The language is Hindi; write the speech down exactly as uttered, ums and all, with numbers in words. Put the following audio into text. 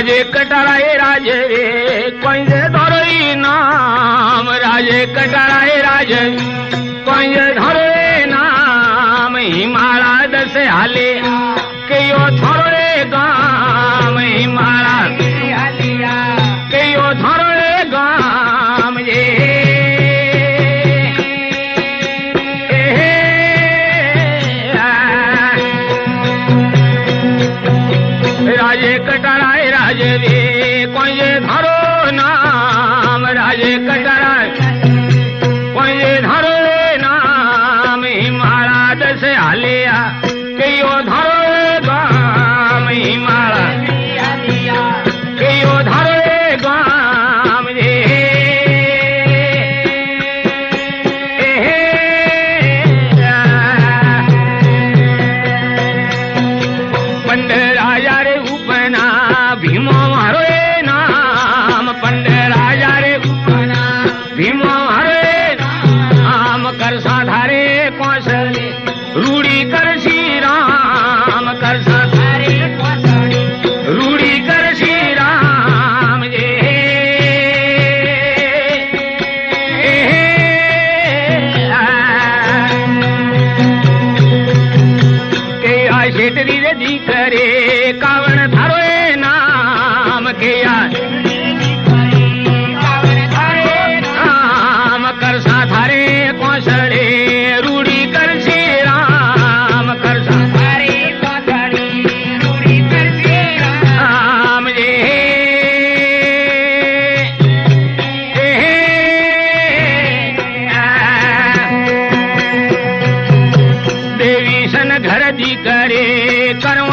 राजे कटाराए राजे कोई धरो नाम राजे कटाराए राजे कोई धरो नाम हिमाला दस हाले कयो थोड़े गाम हिमाला कयो थोड़े गाम ये राजे कटाराए राजे वे कोई धरो नाम राजे कटाराए कोई धरो नाम हिमाला दस हालिया कयो धरो गाम हिमाला कयो धरो गाम रे पंड राजा रे उपना भीमो मारो नाम पंड राजा रे उपना भीमो मारो नाम कर साधारे कौशले रूढ़ी कर श्री राम कर साधारे कौशले रूढ़ी कर श्री राम जे के आ शेटरी रे दी करे कावण थारो नाम के आ नाम कर साधारे कौशले रूढ़ी कर श्री राम कर साधारे कौशले रूढ़ी कर श्री राम जे देवी सन घर दी करे कर्म